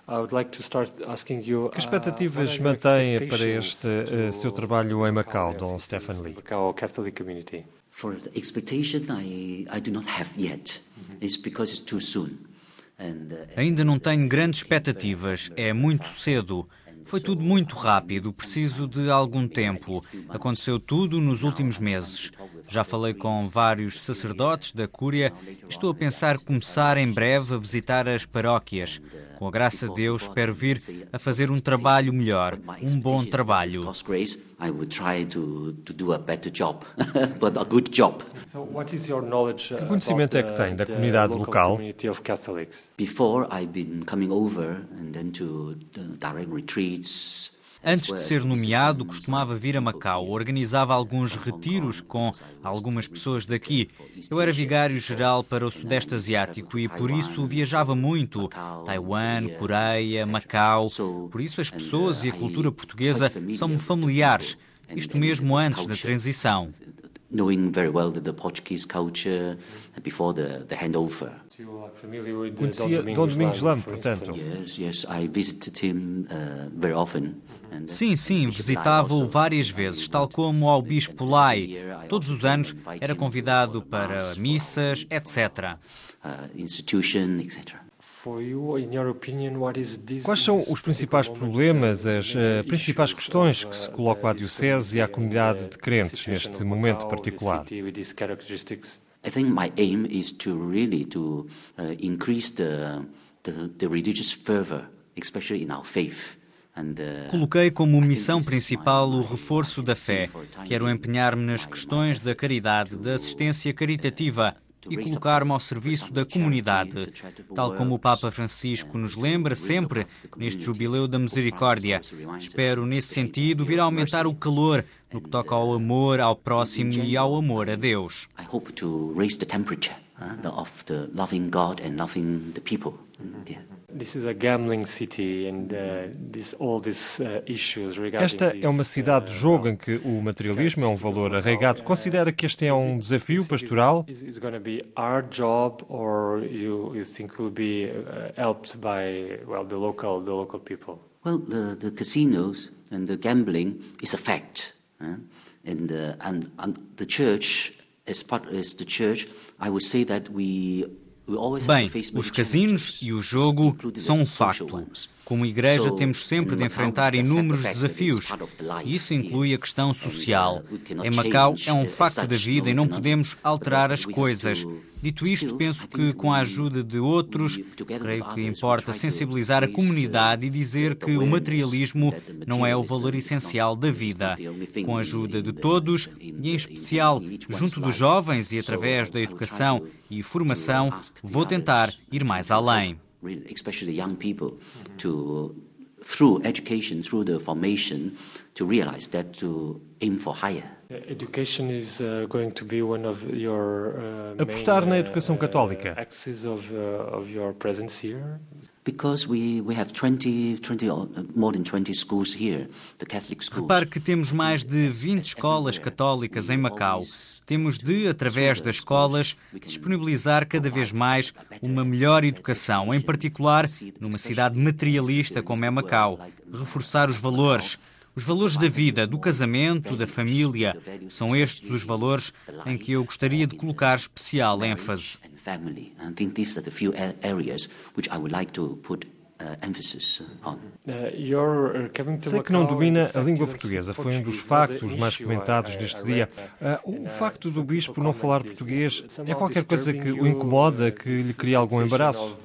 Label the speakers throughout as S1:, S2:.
S1: Que expectativas mantém para este seu trabalho em Macau, Dom Stephen Lee?
S2: For the expectation, I do not have yet. It's because it's too soon.
S3: Ainda não tenho grandes expectativas, é muito cedo. Foi tudo muito rápido, preciso de algum tempo. Aconteceu tudo nos últimos meses. Já falei com vários sacerdotes da Cúria e estou a pensar começar em breve a visitar as paróquias. Com a graça de Deus, espero vir a fazer um trabalho melhor, um bom trabalho.
S1: Que conhecimento é que tem da comunidade local?
S2: Before I've been coming over and then to the direct retreats.
S3: Antes de ser nomeado, costumava vir a Macau, organizava alguns retiros com algumas pessoas daqui. Eu era vigário-geral para o Sudeste Asiático e, por isso, viajava muito. Taiwan, Coreia, Macau. Por isso, as pessoas e a cultura portuguesa são-me familiares. Isto mesmo antes da transição.
S2: Knowing very well the Portuguese culture before the handover.
S1: Conhecia Dom Domingos Lame, portanto.
S2: Yes, I visited him very often.
S3: Sim, visitava-o várias vezes, tal como ao Bispo Lai. Todos os anos era convidado para missas, etc.
S2: Institution, etc.
S1: Quais são os principais problemas, as principais questões que se colocam à Diocese e à comunidade de crentes neste momento particular?
S2: I think my aim is to really increase the religious fervor, especially in our faith.
S3: Coloquei como missão principal o reforço da fé. Quero empenhar-me nas questões da caridade, da assistência caritativa e colocar-me ao serviço da comunidade, tal como o Papa Francisco nos lembra sempre neste Jubileu da Misericórdia. Espero, nesse sentido, vir a aumentar o calor no que toca ao amor ao próximo e ao amor a Deus.
S2: I hope to raise the temperature of the loving God and loving the people.
S1: Esta é uma cidade de jogo em que o materialismo é um valor arraigado. Considera que este é um desafio pastoral?
S4: Is going to be our job, or you think will be helped by the local people?
S2: Well, the casinos and the gambling is a fact, and the church, as the church, I would say that
S3: Bem, os casinos e o jogo são um facto. Como igreja, temos sempre de enfrentar inúmeros desafios. Isso inclui a questão social. Em Macau, é um facto da vida e não podemos alterar as coisas. Dito isto, penso que, com a ajuda de outros, creio que importa sensibilizar a comunidade e dizer que o materialismo não é o valor essencial da vida. Com a ajuda de todos, e em especial junto dos jovens e através da educação e formação, vou tentar ir mais além.
S2: Especially young people, through education, through the formation, to realize that to aim for higher.
S4: Education is going to be one of your
S1: Apostar na educação católica.
S4: axes of your presence here.
S2: Because we have more than 20 schools here, the Catholic schools.
S3: Repare que temos mais de 20 escolas católicas em Macau. Temos de, através das escolas, disponibilizar cada vez mais uma melhor educação, em particular numa cidade materialista como é Macau. Reforçar os valores da vida, do casamento, da família. São estes os valores em que eu gostaria de colocar especial ênfase.
S1: Sei que não domina a língua portuguesa. Foi um dos factos mais comentados deste dia. O facto do bispo não falar português é qualquer coisa que o incomoda, que lhe cria algum embaraço?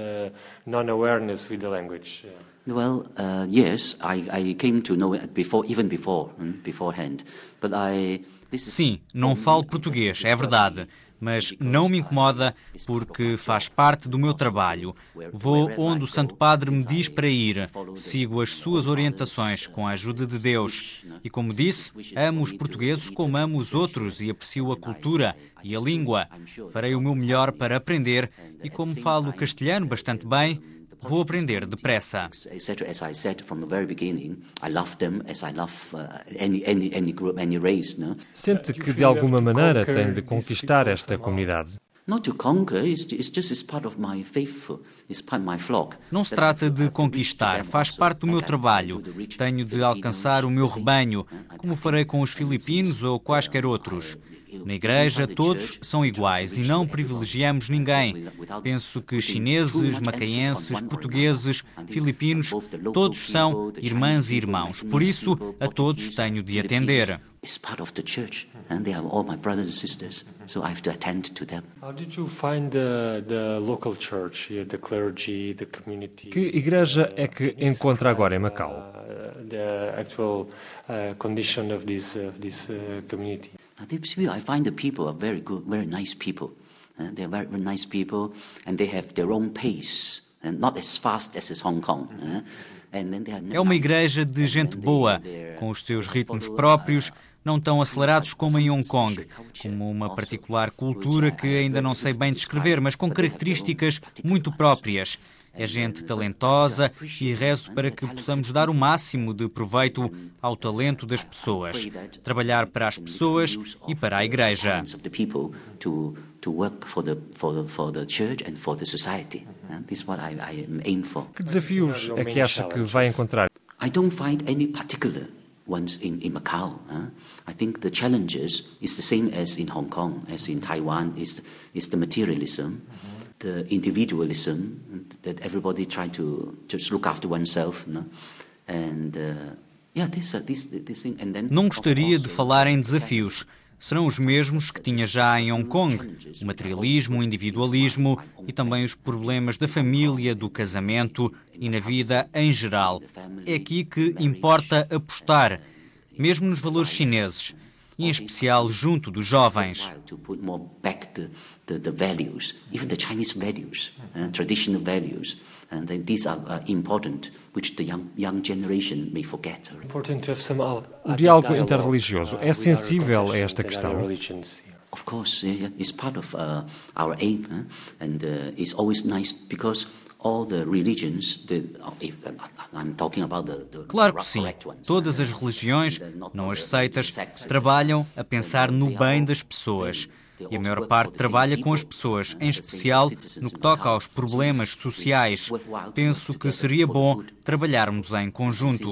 S2: Well, yes, I came to know it beforehand, but
S3: Sim, não falo português, é verdade. Mas não me incomoda porque faz parte do meu trabalho. Vou onde o Santo Padre me diz para ir, sigo as suas orientações com a ajuda de Deus. E como disse, amo os portugueses como amo os outros e aprecio a cultura e a língua. Farei o meu melhor para aprender e como falo castelhano bastante bem, vou aprender depressa.
S1: Sente que, de alguma maneira, tem de conquistar esta comunidade?
S3: Não se trata de conquistar, faz parte do meu trabalho. Tenho de alcançar o meu rebanho, como farei com os filipinos ou quaisquer outros. Na igreja, todos são iguais e não privilegiamos ninguém. Penso que chineses, macaenses, portugueses, filipinos, todos são irmãs e irmãos. Por isso, a todos tenho de atender.
S2: It's part of the church, and they are all my brothers and sisters, so I have to attend to them.
S4: How did you find the local church here, the clergy, the community?
S1: Que igreja é que encontra agora em Macau?
S4: The actual condition of this community.
S2: I find the people are very good, very nice people. They are very, very nice people, and they have their own pace, and not as fast as Hong Kong.
S3: É uma igreja de gente boa, com os seus ritmos próprios, não tão acelerados como em Hong Kong, como uma particular cultura que ainda não sei bem descrever, mas com características muito próprias. É gente talentosa e rezo para que possamos dar o máximo de proveito ao talento das pessoas, trabalhar para as pessoas e para a igreja.
S1: Que desafios é que acha que vai encontrar?
S2: I don't find any particular ones in Macau. I think the challenges is the same as in Hong Kong, as in Taiwan, is the materialism, the individualism, that everybody try to just look after oneself, and this thing. And then,
S3: não gostaria de falar em desafios. Serão os mesmos que tinha já em Hong Kong. O materialismo, o individualismo e também os problemas da família, do casamento e na vida em geral. É aqui que importa apostar, mesmo nos valores chineses, e em especial junto dos jovens.
S2: The values, even the Chinese values, traditional values, and these are important, which the young generation may forget.
S1: O diálogo interreligioso é sensível a esta questão?
S2: Of course, it's part of our aim, and it's always nice because all the religions, I'm talking about the
S3: Claro que sim. Todas as religiões, não as seitas, trabalham a pensar no bem das pessoas. E a maior parte trabalha com as pessoas, em especial no que toca aos problemas sociais. Penso que seria bom trabalharmos em conjunto.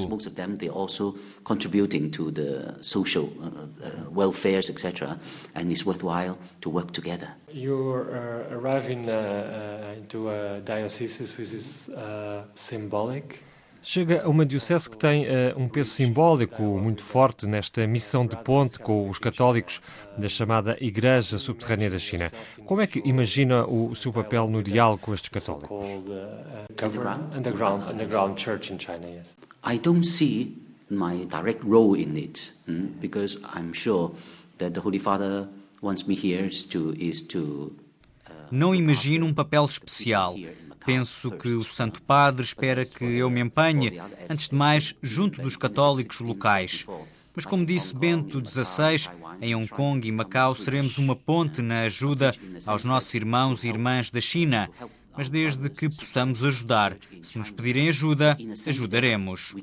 S4: You arrive into a diocese which is symbolic.
S1: Chega a uma diocese que tem um peso simbólico muito forte nesta missão de ponte com os católicos da chamada Igreja Subterrânea da China. Como é que imagina o seu papel no diálogo com estes católicos?
S4: Underground church in China, yes.
S2: I don't see my direct role in it, because I'm sure that the Holy Father wants me here is to
S3: Não imagino um papel especial. Penso que o Santo Padre espera que eu me empenhe, antes de mais, junto dos católicos locais. Mas, como disse Bento XVI, em Hong Kong e Macau seremos uma ponte na ajuda aos nossos irmãos e irmãs da China. Mas desde que possamos ajudar. Se nos pedirem ajuda, ajudaremos.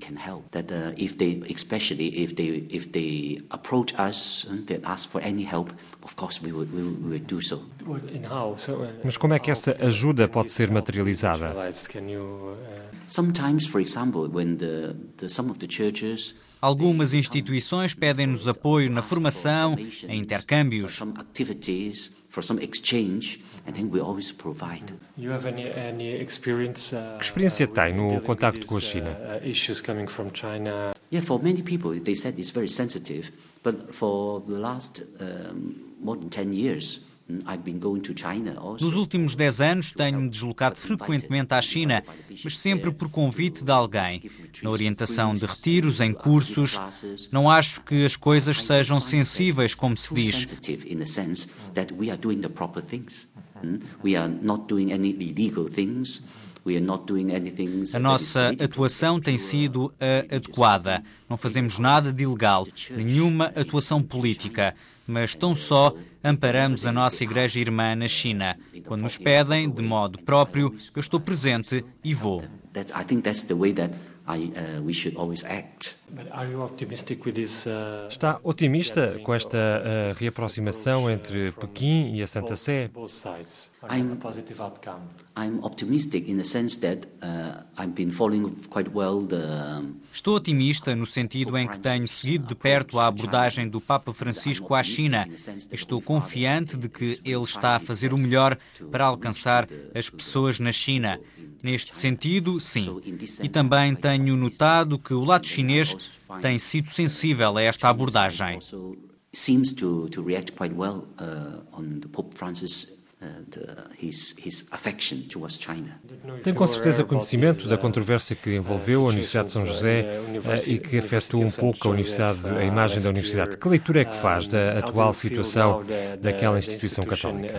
S1: Mas como é que essa ajuda pode ser materializada?
S2: Sometimes, for example, when some of the churches
S3: Algumas instituições pedem-nos apoio na formação, em intercâmbios.
S1: Que experiência tem no contacto com a China?
S2: Yeah, for many people, they said it's very sensitive, but for the last more than 10 years, I've been going to China also.
S3: Nos últimos 10 anos tenho-me deslocado frequentemente à China, mas sempre por convite de alguém, na orientação de retiros, em cursos. Não acho que as coisas sejam sensíveis, como se diz. A nossa atuação tem sido a adequada. Não fazemos nada de ilegal, nenhuma atuação política, mas tão só amparamos a nossa igreja irmã na China. Quando nos pedem, de modo próprio, eu estou presente e vou.
S2: I think that's the way that we should always act.
S1: Está otimista com esta reaproximação entre Pequim e a Santa Sé?
S2: I'm optimistic in the sense that I've been following quite well the.
S3: Estou otimista no sentido em que tenho seguido de perto a abordagem do Papa Francisco à China e estou confiante de que ele está a fazer o melhor para alcançar as pessoas na China. Neste sentido, sim. E também tenho notado que o lado chinês tem sido sensível a esta abordagem.
S2: Seems to react quite well on the Pope Francis. His affection towards China.
S1: Tem com certeza conhecimento da controvérsia que envolveu a Universidade de São José e que afetou um pouco a imagem da Universidade. Que leitura é que faz da atual situação daquela instituição católica?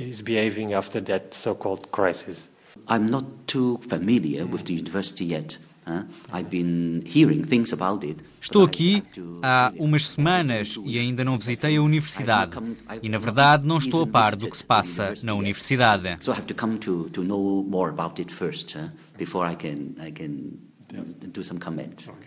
S2: I'm not too familiar with the university yet. I've been hearing things about it.
S3: Estou aqui há umas semanas e ainda não visitei a universidade. E, na verdade, não estou a par do que se passa na universidade.
S2: So I have to come to know more about it first before I can do some comment.